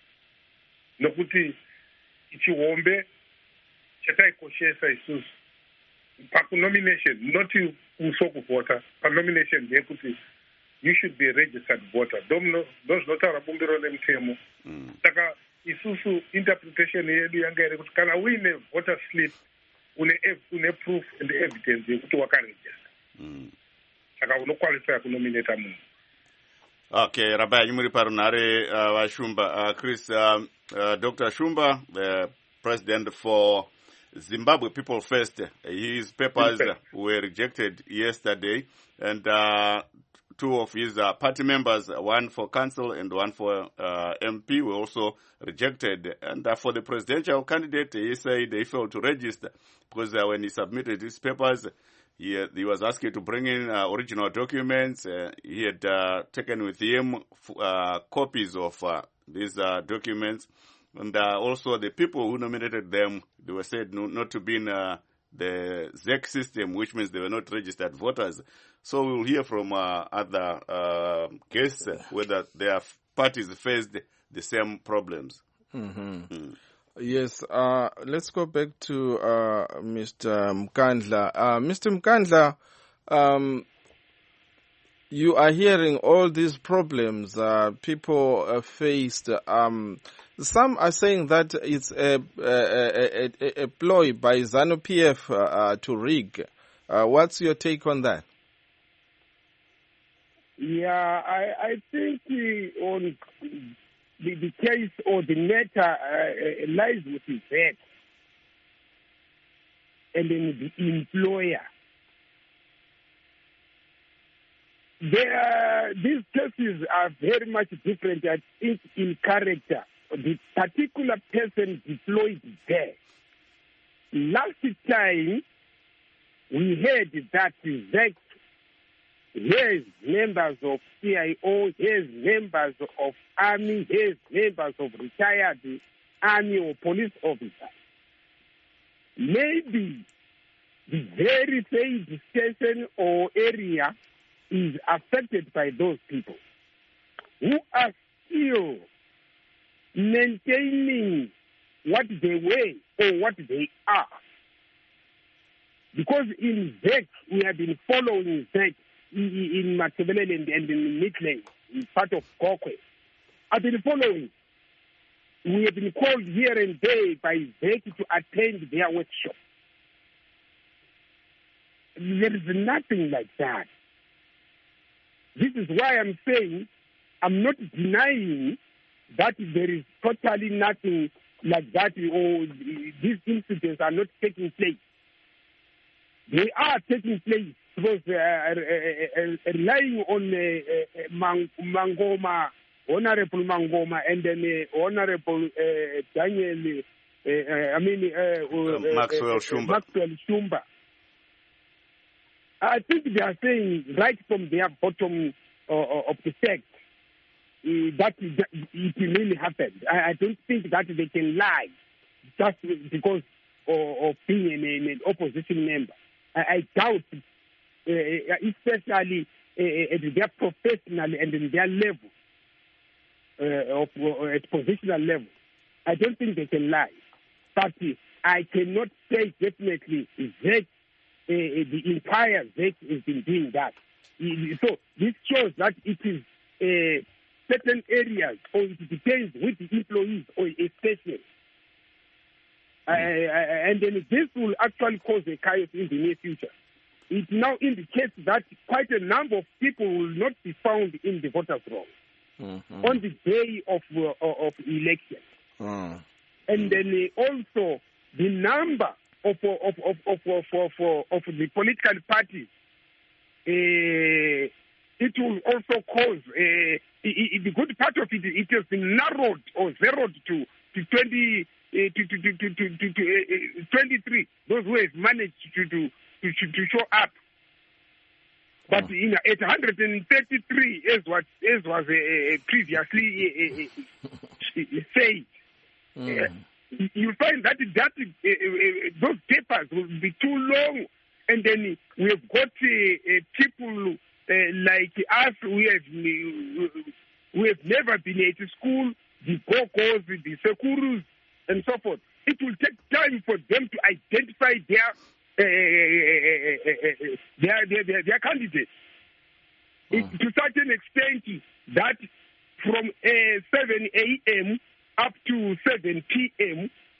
Nokuti chihombe chataikoshesa isusu pakunomination, not musokuvhota, panomination ndeyekuti you should be a registered voter. Ndozvinotaura bumbiro nemutemo. Saka isusu interpretation yedu yanga iri kuti kana uine voter slip une une proof and evidence yekuti wakaregister Mm. saka unoqualify kunominata munhu. Okay, Rabbi, muri parunare uh, wa Shumba. Uh, Chris, um, uh, Doctor Shumba, the president for Zimbabwe People First, his papers were rejected yesterday, and uh, two of his uh, party members, one for council and one for uh, M P, were also rejected. And uh, for the presidential candidate, he said they failed to register because uh, when he submitted his papers, He, uh, he was asked to bring in uh, original documents. Uh, he had uh, taken with him uh, copies of uh, these uh, documents. And uh, also the people who nominated them, they were said no, not to be in uh, the Z E C system, which means they were not registered voters. So we will hear from uh, other uh, guests whether their parties faced the same problems. Mm-hmm. Mm. Yes, uh, let's go back to uh, Mister Mkandla. Uh, Mister Mkandla, um, you are hearing all these problems uh, people uh, faced. Um, some are saying that it's a, a, a, a ploy by ZANU-P F uh, uh, to rig. Uh, what's your take on that? Yeah, I, I think uh, on the, the case or the matter uh, lies with the vet and then the employer. There, these cases are very much different, I think, in character. The particular person deployed there. Last time, we heard that Z E C has members of C I O, has members of army, has members of retired army or police officers. Maybe the very same station or area is affected by those people who are still maintaining what they were or what they are. Because in Z E C, we have been following Z E C in Matabele and, and in Midland, in part of Kokwe. I've been following. We have been called here and there by Z E C to attend their workshop. There is nothing like that. This is why I'm saying I'm not denying that there is totally nothing like that or these incidents are not taking place. They are taking place because uh, uh, uh, relying on uh, uh, Mang- Mangoma, Honorable Mangoma, and then uh, Honorable uh, Daniel, uh, uh, I mean, uh, uh, Maxwell uh, Shumba. Maxwell Shumba. I think they are saying right from their bottom uh, of the text uh, that it really happened. I, I don't think that they can lie just because of, of being an, an opposition member. I, I doubt, uh, especially uh, at their professional and in their level, uh, of, uh, at positional level. I don't think they can lie. But uh, I cannot say definitely that uh, the entire Z E C has been doing that. So this shows that it is uh, certain areas, or it depends with the employees or a station. Uh, and then this will actually cause a chaos in the near future. It now indicates that quite a number of people will not be found in the voters' roll mm-hmm. on the day of uh, of election. Mm. And then uh, also the number of of of of of, of, of, of the political parties. Uh, it will also cause uh, the good part of it. It has been narrowed or zeroed to to twenty. Uh, to, to, to, to, to, to, to uh, twenty-three, those who have managed to to, to, to show up. But oh. in at one hundred thirty-three, as was, as was uh, previously uh, uh, said, mm. uh, you find that, that uh, uh, those papers will be too long. And then we have got uh, uh, people uh, like us, we have, we have never been at school, the Gokos, the Sekurus, and so forth. It will take time for them to identify their uh, uh, their, their, their, their candidates. Mm. It, to such an extent that from uh, seven a.m. up to seven p.m.,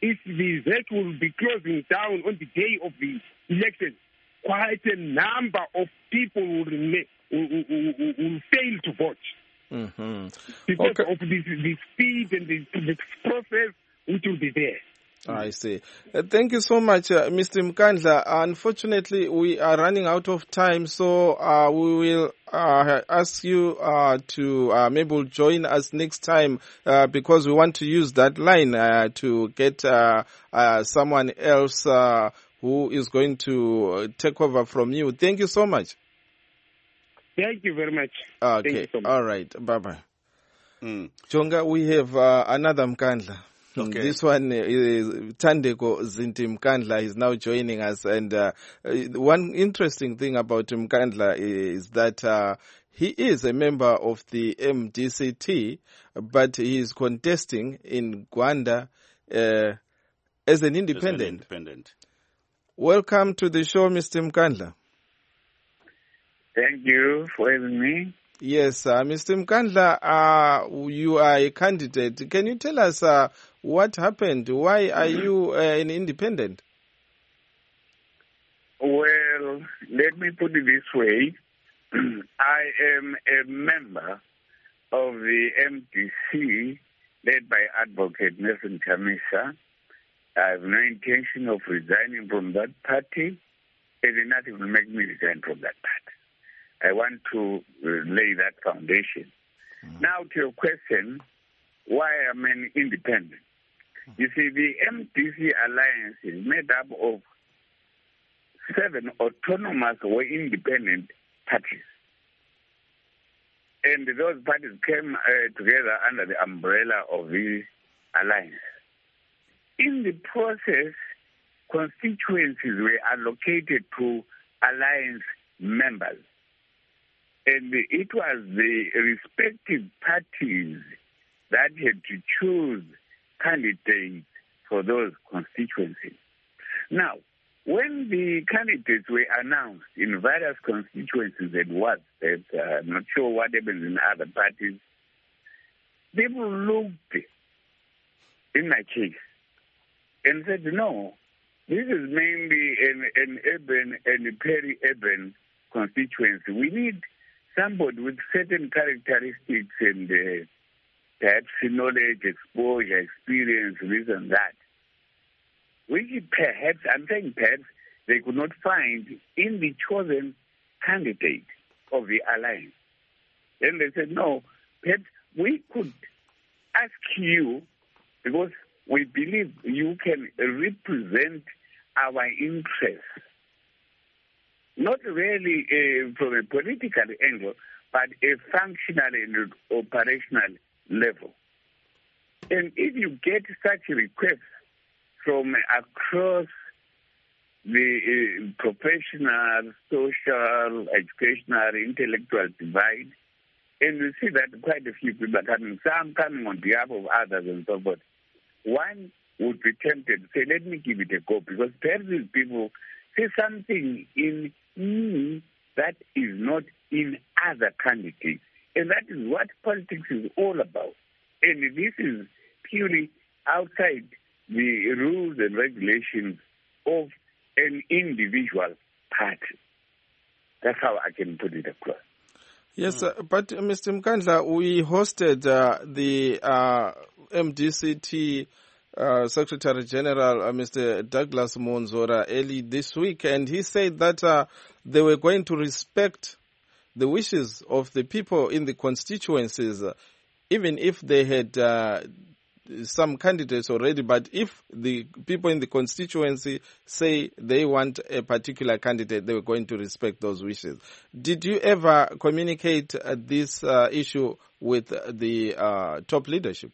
if the Z E C will be closing down on the day of the election, quite a number of people will, remain, will, will, will, will fail to vote. Mm-hmm. Because Okay. of the, the speed and the, the process which will be there. I see. Uh, thank you so much, uh, Mister Mkandla. Unfortunately, we are running out of time, so uh, we will uh, ask you uh, to uh, maybe we'll join us next time uh, because we want to use that line uh, to get uh, uh, someone else uh, who is going to take over from you. Thank you so much. Thank you very much. Okay. Thank you so much. All right. Bye-bye. Mm. Jonga, we have uh, another Mkandla. Okay. This one is Thandeko Zinti Mkandla is now joining us, and uh, one interesting thing about Mkandla is that uh, he is a member of the M D C T, but he is contesting in Gwanda uh, as an independent. As an independent. Welcome to the show, Mister Mkandla. Thank you for having me. Yes, uh, Mister Mkandla, uh, you are a candidate. Can you tell us uh, what happened? Why are you uh, an independent? Well, let me put it this way. I am a member of the M D C led by Advocate Nelson Chamisa. I have no intention of resigning from that party, and nothing will make me resign from that party. I want to uh, lay that foundation. Mm-hmm. Now to your question, why am I an independent? Mm-hmm. You see, the M D C alliance is made up of seven autonomous or independent parties. And those parties came uh, together under the umbrella of the alliance. In the process, constituencies were allocated to alliance members. And it was the respective parties that had to choose candidates for those constituencies. Now, when the candidates were announced in various constituencies and what, that uh, I'm not sure what happens in other parties, people looked in my case and said, no, this is mainly an, an urban and peri-urban constituency. We need somebody with certain characteristics and uh, perhaps knowledge, exposure, experience, this and that, which perhaps, I'm saying perhaps, they could not find in the chosen candidate of the alliance. Then they said, no, perhaps we could ask you, because we believe you can represent our interests, not really uh, from a political angle, but a functional and operational level. And if you get such requests from across the uh, professional, social, educational, intellectual divide, and we see that quite a few people are coming, some coming on behalf of others and so forth, one would be tempted to say, let me give it a go, because perhaps these people see something in me that is not in other candidates. And that is what politics is all about. And this is purely outside the rules and regulations of an individual party. That's how I can put it across. Yes, uh, but uh, Mister Mkandla, we hosted uh, the uh, M D C T uh, Secretary General, uh, Mister Douglas Monzora, early this week, and he said that uh, they were going to respect the wishes of the people in the constituencies, uh, even if they had uh, some candidates already, but if the people in the constituency say they want a particular candidate, they were going to respect those wishes. Did you ever communicate uh, this uh, issue with the uh, top leadership?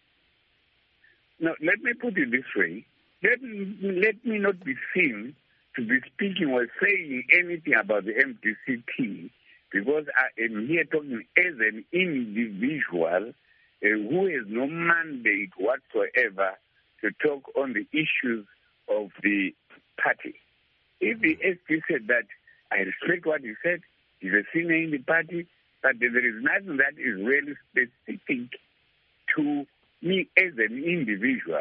No, let me put it this way. Let, let me not be seen to be speaking or saying anything about the M D C T, because I am here talking as an individual Uh, who has no mandate whatsoever to talk on the issues of the party. If the S P said that, I respect what he said, he's a senior in the party, but there is nothing that is really specific to me as an individual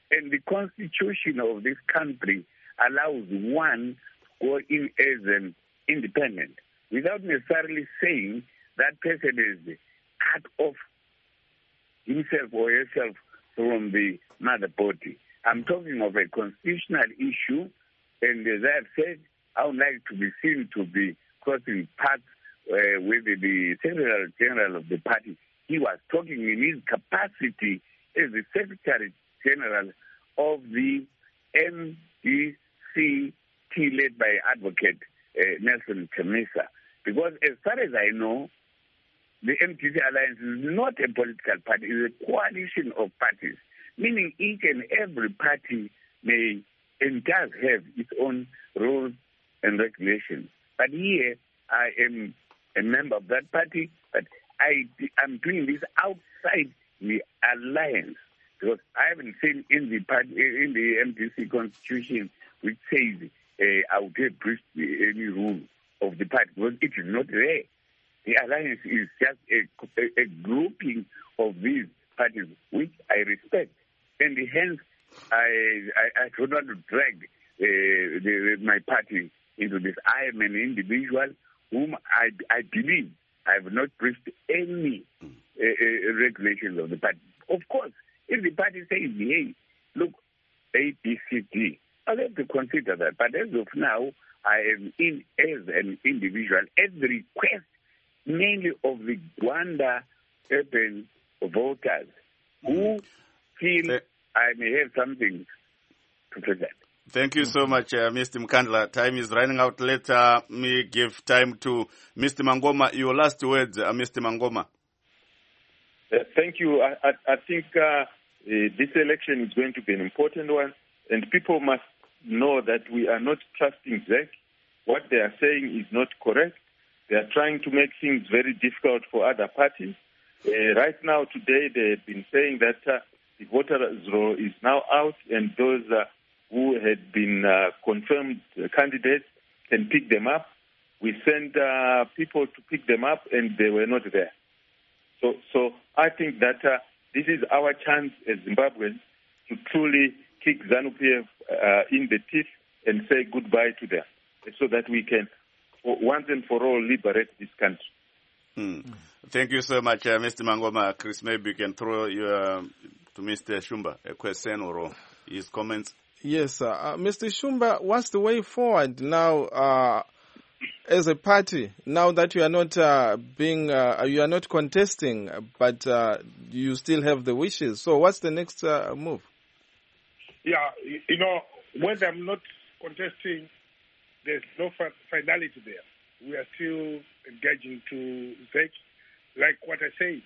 And the constitution of this country allows one to go in as an independent without necessarily saying that person is cut off himself or herself from the mother body. I'm talking of a constitutional issue, and as I've said, I would like to be seen to be crossing paths uh, with the, the Secretary General of the party. He was talking in his capacity as the Secretary General of the M D C T led by Advocate uh, Nelson Chamisa. Because as far as I know, the M D C Alliance is not a political party, it's a coalition of parties, meaning each and every party may and does have its own rules and regulations. But here, I am a member of that party, but I am doing this outside the alliance, because I haven't seen in the party, in the M D C constitution which says uh, I would have breached any rule of the party, because it is not there. The alliance is just a, a, a grouping of these parties, which I respect, and hence I I, I do not drag uh, the, my party into this. I am an individual whom I, I believe I have not breached any uh, uh, regulations of the party. Of course, if the party says, hey, look, A, B, C, D, I'll have to consider that. But as of now, I am in as an individual at the request mainly of the Gwanda urban voters who feel I may have something to present. Thank you so much, uh, Mister Mkandla. Time is running out. Let uh, me give time to Mister Mangoma. Your last words, uh, Mister Mangoma. Uh, thank you. I, I, I think uh, uh, this election is going to be an important one, and people must know that we are not trusting Z E C. What they are saying is not correct. They are trying to make things very difficult for other parties. Uh, right now, today, they've been saying that uh, the voters' roll is now out, and those uh, who had been uh, confirmed candidates can pick them up. We sent uh, people to pick them up, and they were not there. So, so I think that uh, this is our chance as Zimbabweans to truly kick ZANU-P F uh, in the teeth and say goodbye to them, so that we can, once and for all, liberate this country. Hmm. Thank you so much, uh, Mister Mangoma. Chris, maybe you can throw your, uh, to Mister Shumba a question or his comments. Yes, uh, Mister Shumba, what's the way forward now uh, as a party? Now that you are not uh, being, uh, you are not contesting, but uh, you still have the wishes. So, what's the next uh, move? Yeah, you know, when I'm not contesting, there's no finality there. We are still engaging to Z E C. Like what I said,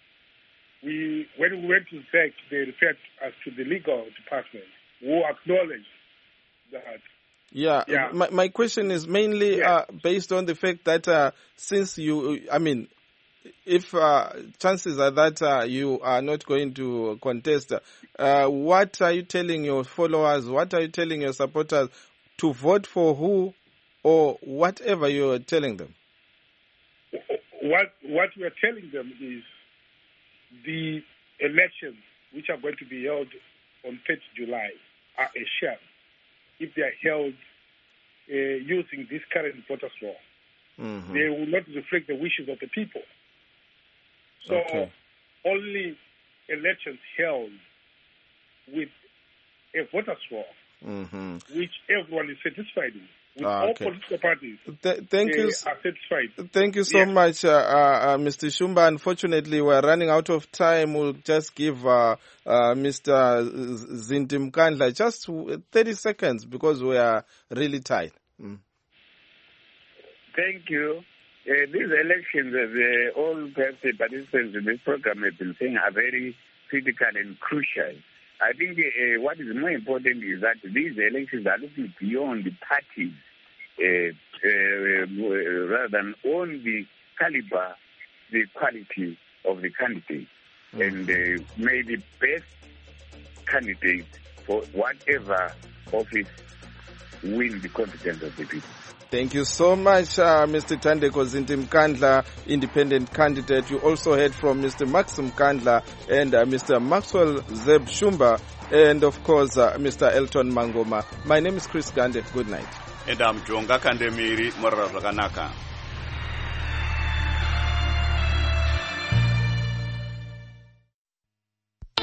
we when we went to Z E C, they referred us to the legal department, who acknowledged that. Yeah, yeah. My, my question is mainly yeah. uh, based on the fact that uh, since you, I mean, if uh, chances are that uh, you are not going to contest, uh, what are you telling your followers, what are you telling your supporters to vote for who or whatever you are telling them? What what we are telling them is the elections which are going to be held on third of July are a sham if they are held uh, using this current voters' law. Mm-hmm. They will not reflect the wishes of the people. So okay. only elections held with a voters' law, mm-hmm. which everyone is satisfied with. With ah, all okay. political parties, Th- thank they you. are satisfied. Thank you so yeah. much, uh, uh, Mister Shumba. Unfortunately, we're running out of time. We'll just give uh, uh, Mister Zinti Mkandla just thirty seconds because we are really tight. Mm. Thank you. Uh, these elections, as uh, all participants in this program have been saying, are very critical and crucial. I think uh, what is more important is that these elections are looking beyond the parties uh, uh, rather than on the caliber, the quality of the candidate, mm-hmm. and uh, may the best candidate for whatever office win the confidence of the people. Thank you so much, uh, Mister Thandeko Zinti Mkandla, independent candidate. You also heard from Mister Max Mkandla and uh, Mister Maxwell Zeb Shumba, and of course uh, Mister Elton Mangoma. My name is Chris Gande. Good night. And I'm Jonga Kandemiri Morara Zvakanaka.